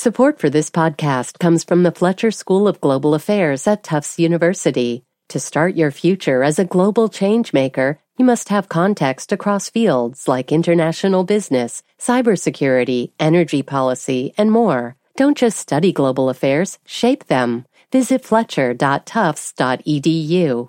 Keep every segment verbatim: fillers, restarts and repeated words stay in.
Support for this podcast comes from the Fletcher School of Global Affairs at Tufts University. To start your future as a global changemaker, you must have context across fields like international business, cybersecurity, energy policy, and more. Don't just study global affairs, shape them. Visit fletcher dot tufts dot e d u.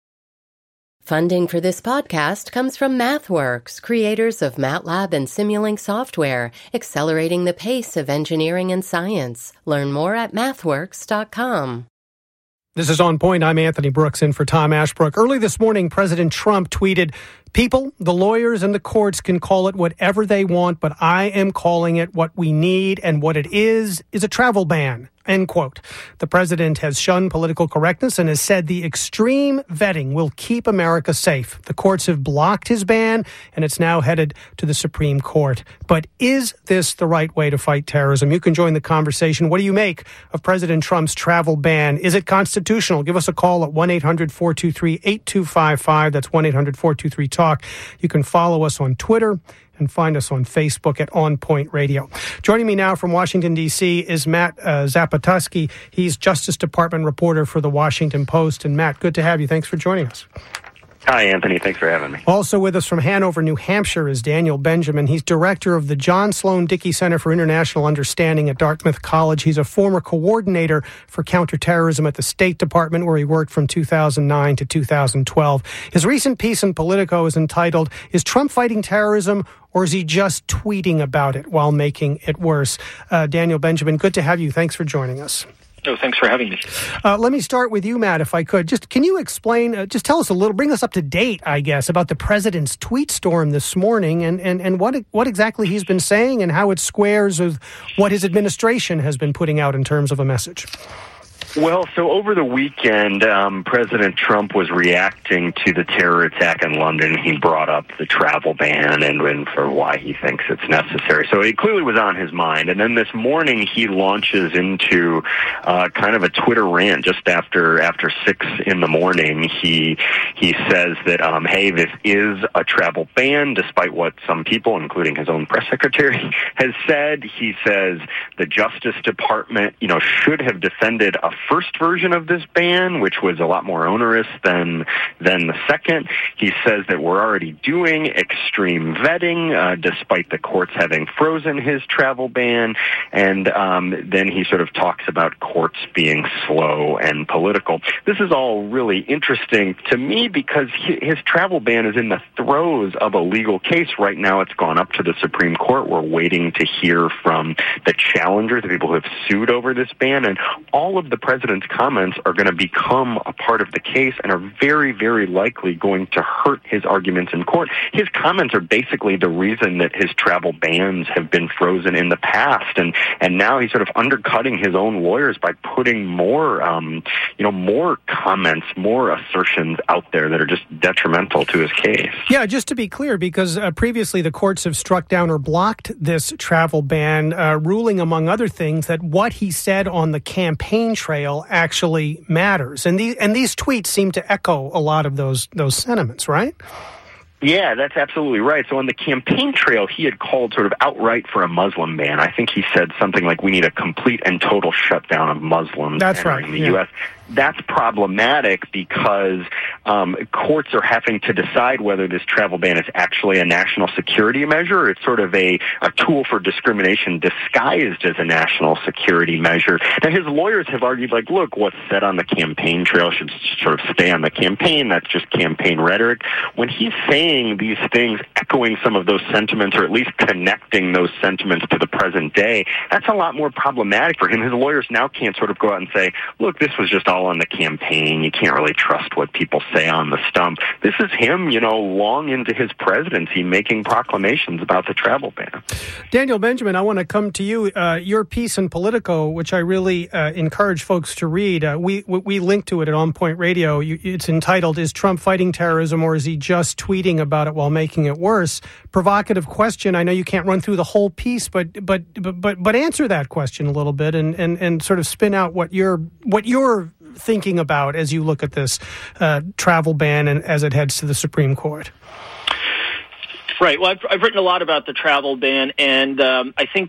Funding for this podcast comes from MathWorks, creators of MATLAB and Simulink software, accelerating the pace of engineering and science. Learn more at mathworks dot com. This is On Point. I'm Anthony Brooks in for Tom Ashbrook. Early this morning, President Trump tweeted, "People, the lawyers and the courts can call it whatever they want, but I am calling it what we need, and what it is is a travel ban." End quote. The president has shunned political correctness and has said the extreme vetting will keep America safe. The courts have blocked his ban, and it's now headed to the Supreme Court. But is this the right way to fight terrorism? You can join the conversation. What do you make of President Trump's travel ban? Is it constitutional? Give us a call at one eight hundred four two three eight two five five. That's one eight hundred four two three talk. You can follow us on Twitter and find us on Facebook at On Point Radio. Joining me now from Washington, D C is Matt uh, Zapotosky. He's Justice Department reporter for The Washington Post. And Matt, good to have you. Thanks for joining us. Hi, Anthony. Thanks for having me. Also with us from Hanover, New Hampshire is Daniel Benjamin. He's director of the John Sloan Dickey Center for International Understanding at Dartmouth College. He's a former coordinator for counterterrorism at the State Department, where he worked from two thousand nine to two thousand twelve. His recent piece in Politico is entitled, "Is Trump Fighting Terrorism, or is he just tweeting about it while making it worse?" Uh, Daniel Benjamin, good to have you. Thanks for joining us. Oh, thanks for having me. Uh, let me start with you, Matt, if I could. Just can you explain, uh, just tell us a little, bring us up to date, I guess, about the president's tweet storm this morning and, and, and what what exactly he's been saying and how it squares with what his administration has been putting out in terms of a message. Well, so over the weekend, um, President Trump was reacting to the terror attack in London. He brought up the travel ban and, and for why he thinks it's necessary. So it clearly was on his mind. And then this morning, he launches into uh, kind of a Twitter rant just after after six in the morning. He he says that, um, hey, this is a travel ban, despite what some people, including his own press secretary, has said. He says the Justice Department, you know, should have defended a first version of this ban, which was a lot more onerous than than the second. He says that we're already doing extreme vetting, uh, despite the courts having frozen his travel ban. And um, then he sort of talks about courts being slow and political. This is all really interesting to me because his travel ban is in the throes of a legal case. Right now, it's gone up to the Supreme Court. We're waiting to hear from the challengers, the people who have sued over this ban. And all of the president's comments are going to become a part of the case and are very, very likely going to hurt his arguments in court. His comments are basically the reason that his travel bans have been frozen in the past, and and now he's sort of undercutting his own lawyers by putting more, um, you know, more comments, more assertions out there that are just detrimental to his case. Yeah, just to be clear, because uh, previously the courts have struck down or blocked this travel ban, uh, ruling, among other things, that what he said on the campaign trail actually matters. And these and these tweets seem to echo a lot of those those sentiments, right? Yeah, that's absolutely right. So on the campaign trail, he had called sort of outright for a Muslim ban. I think he said something like, we need a complete and total shutdown of Muslims that's right. in the yeah. U S That's problematic because um, courts are having to decide whether this travel ban is actually a national security measure or it's sort of a, a tool for discrimination disguised as a national security measure. Now, his lawyers have argued, like, look, what's said on the campaign trail should sort of stay on the campaign. That's just campaign rhetoric. When he's saying these things, echoing some of those sentiments, or at least connecting those sentiments to the present day, that's a lot more problematic for him. His lawyers now can't sort of go out and say, look, this was just all on the campaign. You can't really trust what people say on the stump. This is him, you know, long into his presidency, making proclamations about the travel ban. Daniel Benjamin, I want to come to you. Uh, your piece in Politico, which I really uh, encourage folks to read, uh, we we link to it at On Point Radio. You, it's entitled, "Is Trump Fighting Terrorism, or is he just tweeting about it while making it worse?" Provocative question. I know you can't run through the whole piece, but but but but, but answer that question a little bit and, and, and sort of spin out what you're what you're thinking about as you look at this uh, travel ban and as it heads to the Supreme Court. Right. Well, I've, I've written a lot about the travel ban, and um, I think that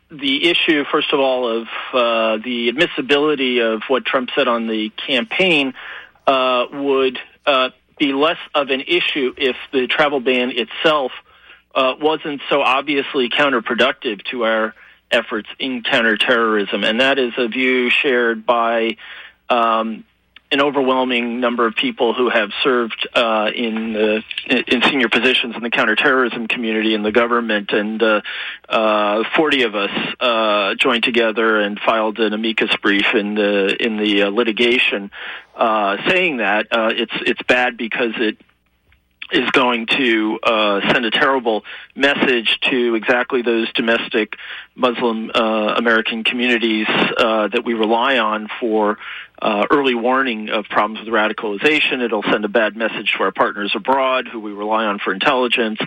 the issue, first of all, of uh, the admissibility of what Trump said on the campaign uh, would uh, be less of an issue if the travel ban itself uh, wasn't so obviously counterproductive to our efforts in counterterrorism. And that is a view shared by um, an overwhelming number of people who have served uh, in the, in senior positions in the counterterrorism community in the government, and uh, uh, forty of us uh, joined together and filed an amicus brief in the in the uh, litigation, uh, saying that uh, it's it's bad because it is going to uh, send a terrible message to exactly those domestic Muslim uh, American communities uh, that we rely on for uh, early warning of problems with radicalization. It'll send a bad message to our partners abroad, who we rely on for intelligence.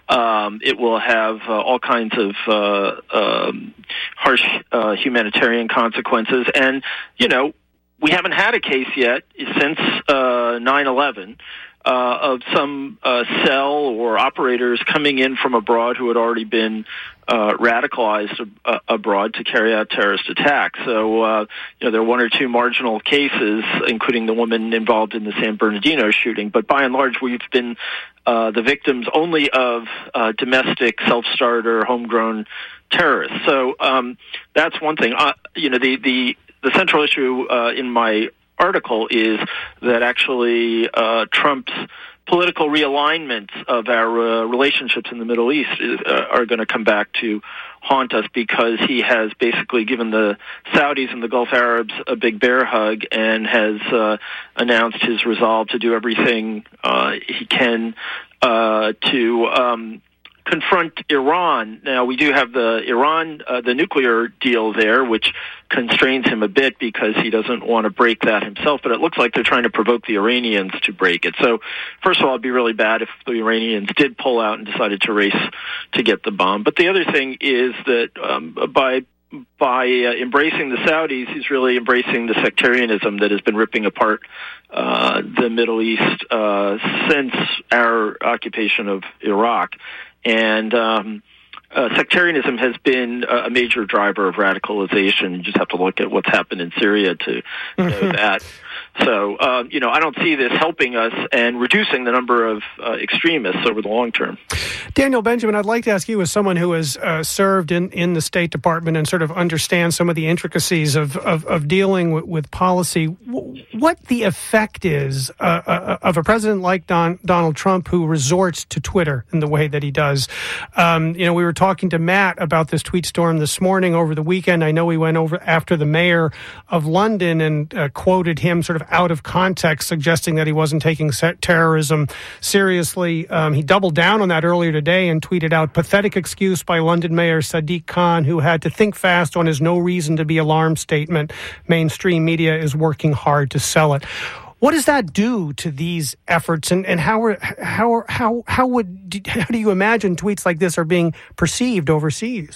Um, it will have uh, all kinds of uh, um, harsh uh, humanitarian consequences. And, you know, we haven't had a case yet since uh, nine eleven. Uh, of some uh, cell or operators coming in from abroad who had already been uh, radicalized ab- abroad to carry out terrorist attacks. So, uh, you know, there are one or two marginal cases, including the woman involved in the San Bernardino shooting. But by and large, we've been uh, the victims only of uh, domestic, self-starter, homegrown terrorists. So um, that's one thing. Uh, you know, the, the, the central issue uh, in my article is that actually uh, Trump's political realignments of our uh, relationships in the Middle East is, uh, are going to come back to haunt us, because he has basically given the Saudis and the Gulf Arabs a big bear hug and has uh, announced his resolve to do everything uh, he can uh, to um, confront Iran. Now, we do have the Iran, uh, the nuclear deal there, which constrains him a bit because he doesn't want to break that himself, but it looks like they're trying to provoke the Iranians to break it. So, first of all, it'd be really bad if the Iranians did pull out and decided to race to get the bomb. But the other thing is that um, by by uh, embracing the Saudis, he's really embracing the sectarianism that has been ripping apart uh, the Middle East uh, since our occupation of Iraq. And um, uh, sectarianism has been a major driver of radicalization. You just have to look at what's happened in Syria to know that. So, um, you know, I don't see this helping us and reducing the number of uh, extremists over the long term. Daniel Benjamin, I'd like to ask you, as someone who has uh, served in, in the State Department and sort of understands some of the intricacies of, of, of dealing with, with policy, w- what the effect is uh, uh, of a president like Don, Donald Trump, who resorts to Twitter in the way that he does. Um, you know, we were talking to Matt about this tweet storm this morning over the weekend. I know we went over after the mayor of London and uh, quoted him sort of out of context, suggesting that he wasn't taking terrorism seriously. Um, he doubled down on that earlier today and tweeted out, "Pathetic excuse by London Mayor Sadiq Khan, who had to think fast on his no reason to be alarmed statement. Mainstream media is working hard to sell it." What does that do to these efforts, and, and how are, how are, how how would how do you imagine tweets like this are being perceived overseas?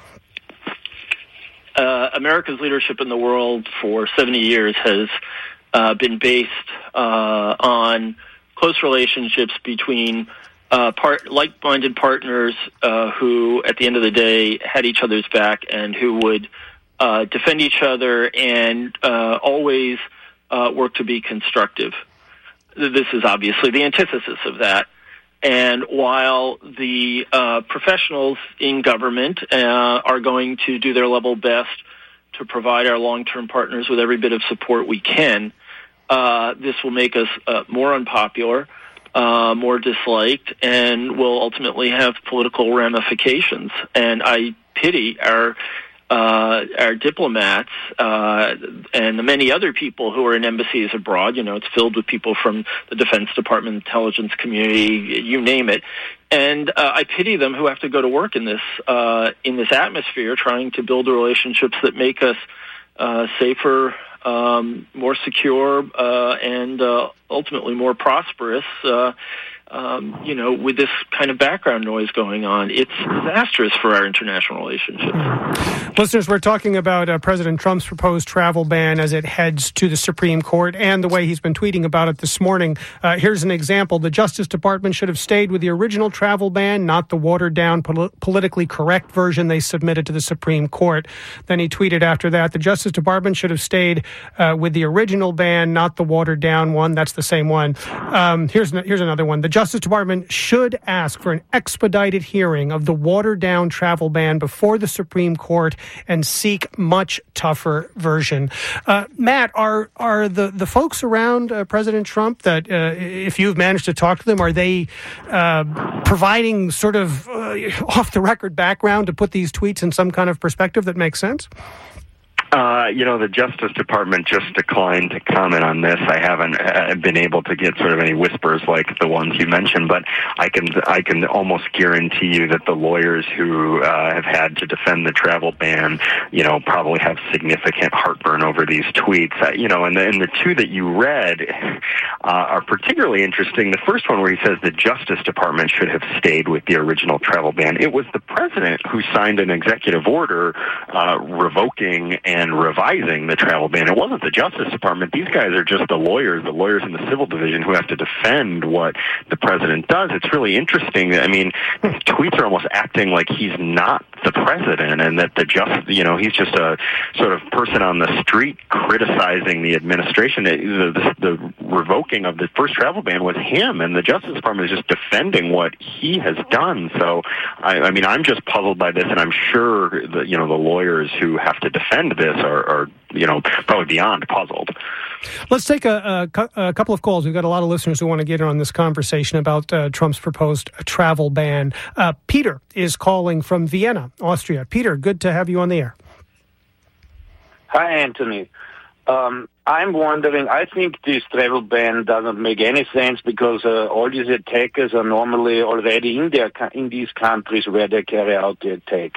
Uh, America's leadership in the world for seventy years has uh, been based uh, on close relationships between uh, part, like-minded partners uh, who, at the end of the day, had each other's back and who would uh, defend each other and uh, always uh, work to be constructive. This is obviously the antithesis of that. And while the uh, professionals in government uh, are going to do their level best to provide our long-term partners with every bit of support we can, uh, this will make us uh, more unpopular, uh, more disliked, and will ultimately have political ramifications. And I pity our Uh, our diplomats uh, and the many other people who are in embassies abroad. You know, it's filled with people from the Defense Department, intelligence community, you name it. And uh, I pity them who have to go to work in this uh, in this atmosphere, trying to build the relationships that make us uh, safer, um, more secure, uh, and uh, ultimately more prosperous. Uh, um, you know, with this kind of background noise going on. It's disastrous for our international relationships. Listeners, we're talking about uh, President Trump's proposed travel ban as it heads to the Supreme Court and the way he's been tweeting about it this morning. Uh, here's an example. The Justice Department should have stayed with the original travel ban, not the watered-down, pol- politically correct version they submitted to the Supreme Court. Then he tweeted after that, the Justice Department should have stayed uh, with the original ban, not the watered-down one. That's the same one. Um, here's, here's another one. The Justice Department should ask for an expedited hearing of the watered-down travel ban before the Supreme Court and seek much tougher version. Uh, Matt, are are the, the folks around uh, President Trump that, uh, if you've managed to talk to them, are they uh, providing sort of uh, off-the-record background to put these tweets in some kind of perspective that makes sense? Uh, you know, the Justice Department just declined to comment on this. I haven't uh, been able to get sort of any whispers like the ones you mentioned, but I can I can almost guarantee you that the lawyers who uh, have had to defend the travel ban, you know, probably have significant heartburn over these tweets. Uh, you know, and the, and the two that you read uh, are particularly interesting. The first one where he says the Justice Department should have stayed with the original travel ban. It was the president who signed an executive order uh, revoking and and revising the travel ban. It wasn't the Justice Department. These guys are just the lawyers, the lawyers in the civil division who have to defend what the president does. It's really interesting. I mean, tweets are almost acting like he's not the president and that the just, you know, he's just a sort of person on the street criticizing the administration. The, the, the revoking of the first travel ban was him, and the Justice Department is just defending what he has done. So, I, I mean, I'm just puzzled by this, and I'm sure that, you know, the lawyers who have to defend this Are, are, you know, probably beyond puzzled. Let's take a, a, a couple of calls. We've got a lot of listeners who want to get in on this conversation about uh, Trump's proposed travel ban. Uh, Peter is calling from Vienna, Austria. Peter, good to have you on the air. Hi, Anthony. Um, I'm wondering, I think this travel ban doesn't make any sense because uh, all these attackers are normally already in their in these countries where they carry out the attacks.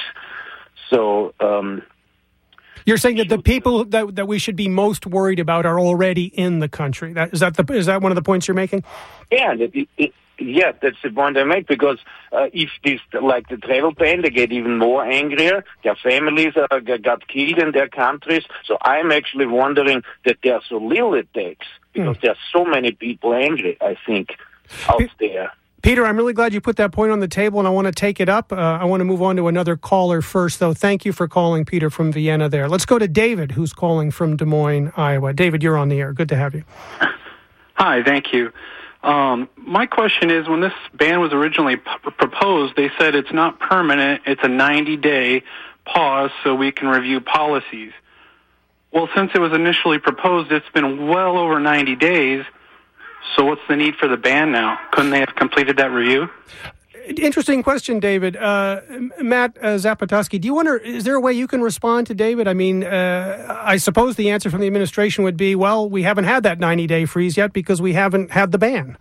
So, um, You're saying that the people that that we should be most worried about are already in the country. That, is that the is that one of the points you're making? Yeah, it, it, yeah, that's the point I make. Because uh, if this, like the travel ban, they get even more angrier. Their families are, got killed in their countries. So I'm actually wondering that there are so little attacks because mm. there are so many people angry. I think out P- there. Peter, I'm really glad you put that point on the table, and I want to take it up. Uh, I want to move on to another caller first, though. Thank you for calling, Peter, from Vienna there. Let's go to David, who's calling from Des Moines, Iowa. David, you're on the air. Good to have you. Hi, thank you. Um, my question is, when this ban was originally p- proposed, they said it's not permanent. It's a ninety-day pause so we can review policies. Well, since it was initially proposed, it's been well over ninety days. So what's the need for the ban now? Couldn't they have completed that review? Interesting question, David. Uh, Matt uh, Zapotowski, do you wonder, is there a way you can respond to David? I mean, uh, I suppose the answer from the administration would be, well, we haven't had that ninety-day freeze yet because we haven't had the ban.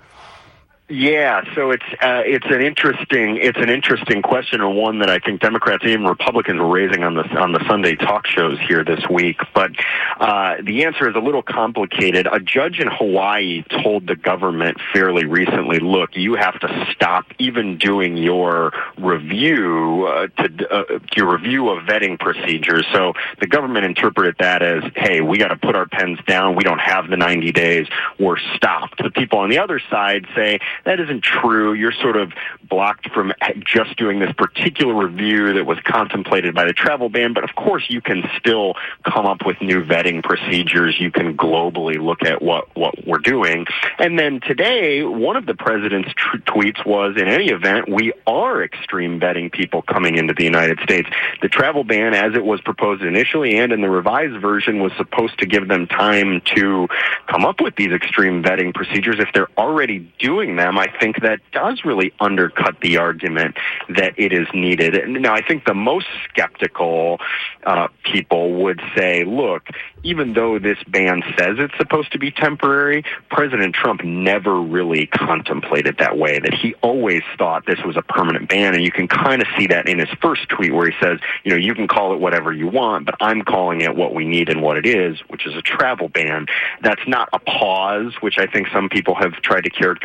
Yeah, so it's uh, it's an interesting it's an interesting question, and one that I think Democrats and even Republicans were raising on the on the Sunday talk shows here this week. But uh, the answer is a little complicated. A judge in Hawaii told the government fairly recently, "Look, you have to stop even doing your review uh, to uh, your review of vetting procedures." So the government interpreted that as, "Hey, we got to put our pens down. We don't have the ninety days. We're stopped." The people on the other side say, that isn't true. You're sort of blocked from just doing this particular review that was contemplated by the travel ban, but of course you can still come up with new vetting procedures. You can globally look at what, what we're doing. And then today, one of the president's tr- tweets was, in any event, we are extreme vetting people coming into the United States. The travel ban, as it was proposed initially and in the revised version, was supposed to give them time to come up with these extreme vetting procedures. If they're already doing them, I think that does really undercut the argument that it is needed. Now, I think the most skeptical uh, people would say, look, even though this ban says it's supposed to be temporary, President Trump never really contemplated that way, that he always thought this was a permanent ban. And you can kind of see that in his first tweet where he says, you know, you can call it whatever you want, but I'm calling it what we need and what it is, which is a travel ban. That's not a pause, which I think some people have tried to characterize it as.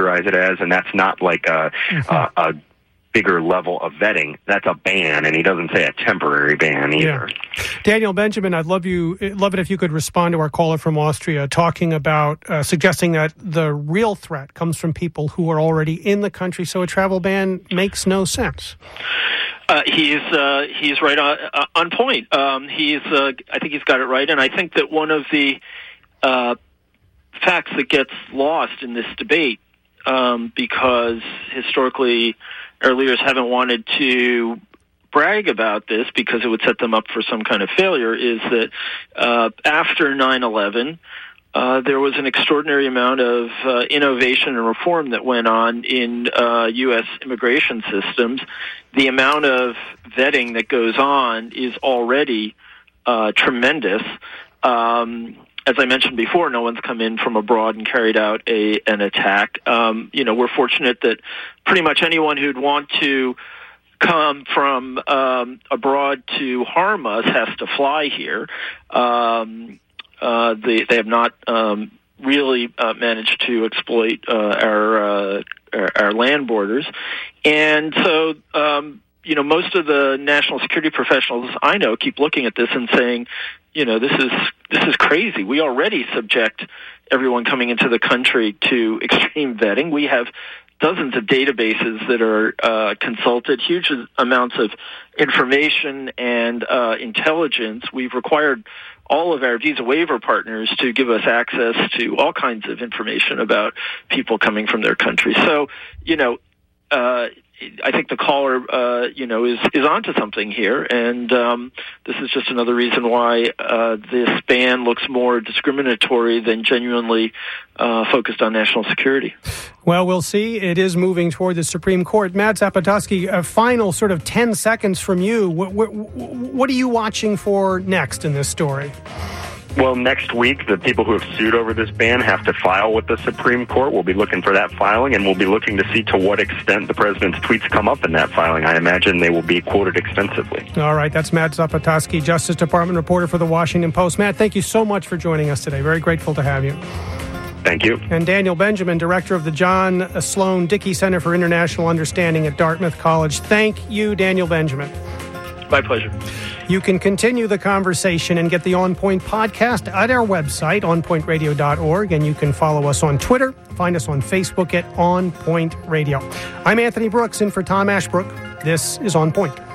says, and that's not like a, mm-hmm. a, a bigger level of vetting. That's a ban, and he doesn't say a temporary ban either. Yeah. Daniel Benjamin, I'd love you love it if you could respond to our caller from Austria, talking about uh, suggesting that the real threat comes from people who are already in the country, so a travel ban makes no sense. Uh, he's uh, he's right on, uh, on point. Um, he's uh, I think he's got it right, and I think that one of the uh, facts that gets lost in this debate, um, because historically our leaders haven't wanted to brag about this because it would set them up for some kind of failure, is that uh, after nine eleven, uh, there was an extraordinary amount of uh, innovation and reform that went on in uh, U S immigration systems. The amount of vetting that goes on is already uh, tremendous. Um, as I mentioned before, no one's come in from abroad and carried out a an attack. Um, you know, we're fortunate that pretty much anyone who'd want to come from um, abroad to harm us has to fly here. Um, uh, they, they have not um, really uh, managed to exploit uh, our, uh, our our land borders, and so. Um, You know, most of the national security professionals I know keep looking at this and saying, you know, this is this is crazy. We already subject everyone coming into the country to extreme vetting. We have dozens of databases that are uh, consulted, huge amounts of information and uh, intelligence. We've required all of our visa waiver partners to give us access to all kinds of information about people coming from their country. So, you know, uh, I think the caller, uh, you know, is, is onto something here, and um, this is just another reason why uh, this ban looks more discriminatory than genuinely uh, focused on national security. Well, we'll see. It is moving toward the Supreme Court. Matt Zapotosky, a final sort of ten seconds from you. What, what, what are you watching for next in this story? Well, next week, the people who have sued over this ban have to file with the Supreme Court. We'll be looking for that filing, and we'll be looking to see to what extent the president's tweets come up in that filing. I imagine they will be quoted extensively. All right. That's Matt Zapotosky, Justice Department reporter for The Washington Post. Matt, thank you so much for joining us today. Very grateful to have you. Thank you. And Daniel Benjamin, director of the John Sloan Dickey Center for International Understanding at Dartmouth College. Thank you, Daniel Benjamin. My pleasure. You can continue the conversation and get the On Point podcast at our website, on point radio dot org, and you can follow us on Twitter. Find us on Facebook at On Point Radio. I'm Anthony Brooks, in for Tom Ashbrook. This is On Point.